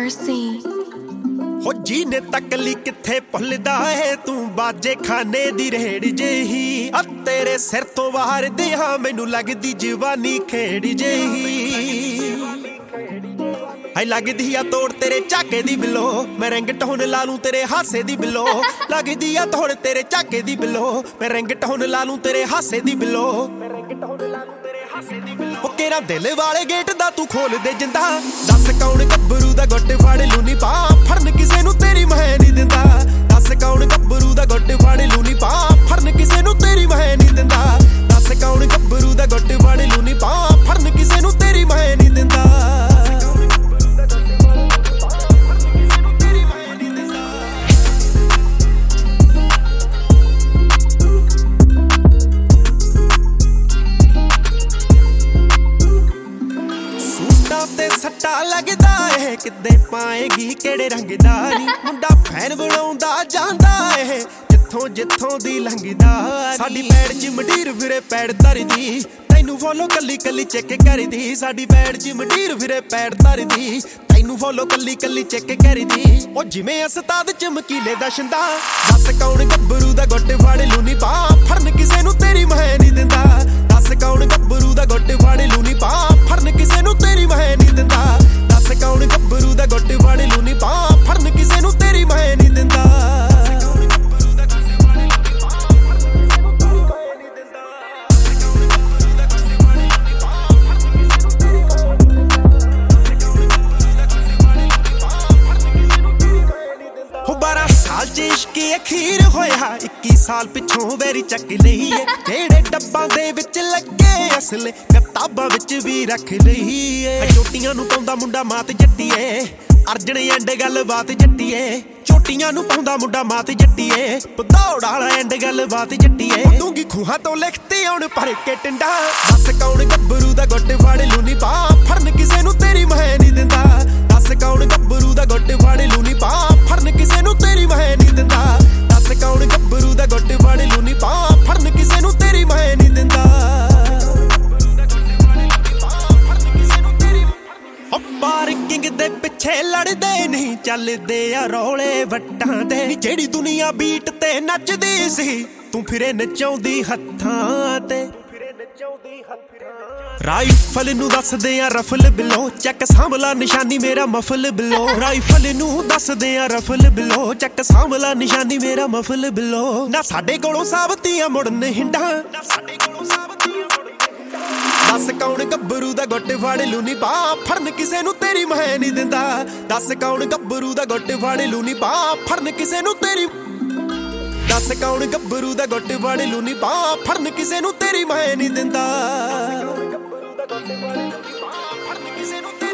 RC हो जी ने तकली किथे भुलदा है तू बाजे खाने दी रेड़ जेही तेरे सिर तो बाहर दिया मैनू लगदी जवानी खेड़ जेही आई लगदी आ तोड़ तेरे झाके दी बिलो मैं रिंगटोन ला लूं तेरे हासे दी बिलो लगदी आ तोड़ तेरे झाके दी बिलो मैं रिंगटोन ला लूं तेरे हासे दी बिलो केरा दिल वाले गेट दा तू खोल दे जिंदा दस कौन गब्बरू दा गुट फड़ लूनी पा फड़न किसे नू तेरी मैं नहीं दिंदा दस कौन गब्बरू दा गुट फड़ लूनी पा फड़न किसे नू तेरी मैं नहीं दिंदा दस कौन गब्बरू दा गुट फड़ लूनी पा फड़न किसे नू तेरी मैं नहीं दिंदा सट्टा लगदा है किदे पाएगी केड़े रंग दा नी मुंडा फैन बनाउंदा जांदा है जिथों जिथों दी लंघदा साडी पैड़ च मंडीर फिरे पैड़ धरदी तैनू फॉलो कल्ली कल्ली चेक करदी साडी पैड़ च मंडीर फिरे पैड़ धरदी तैनू फॉलो कल्ली कल्ली चेक करदी ओ जिवें उस्ताद चमकीले दा शिंदा दस कौन गब्बरू दा गुट फड़ लूनी पा फड़न किसे नू तेरी मैं नहीं दिंदा दस कौन गब्बरू दा गुट फड़ लूनी पा फड़न किसे नू तेरी मैं नहीं दिंदा दस कौन गब्बरू दा गुट फड़ लूनी पा फड़न किसे नू तेरी मैं नहीं दिंदा इश्की अखीर होया 21 साल पिछों वेरी चक लई है जेड़े डब्बां दे विच लगे असले किताबां विच भी रख लई है चोटियां नू पाउंदा मुंडा मात जट्टीए अर्जन एंड गल बात जट्टीए चोटियां नू पाउंदा मुंडा मात जट्टीए पदौड़ वाला एंड गल बात जट्टीए दूंगी खूहां तो लिखती आउण भर के टिंडा दस कौन गब्बरू दा गुट फड़ लूनी पा फड़न किसे नू तेरी मैं नहीं दिंदा दस कौन गब्बरू दा गुट फड़ लूनी पा फड़न किसे नू तेरी मैं नहीं दिंदा दस कौन गब्बरू दा गुट फड़ लूनी पा फड़न किसे नू तेरी मैं नहीं दिंदा पार्किंग दे पिछे लड़दे नहीं चलदे आ रौले वट्टां दे जेड़ी दुनिया बीट ते नचदी सी तू फिरे नचाउंदी हत्थां ते राइफल नू दसदे आ रफल बिलो चक सांभला निशानी मेरा मफल बिलो राइफल नू दसदे आ रफल बिलो चक सांभला निशानी मेरा मफल बिलो ना साडे कोलों साबतियां मुड़न हिंडा ना साडे कोलों साबतियां दस कौन गब्बरू दा गुट फड़ लूनी पा फड़न किसे नू तेरी मैं नहीं दिंदा दस कौन गब्बरू दा गुट फड़ लूनी पा फड़न किसे नू तेरी दस कौन गब्बरू दा गुट फड़ लूनी पा फड़न किसे नू तेरी मैं नहीं दिंदा।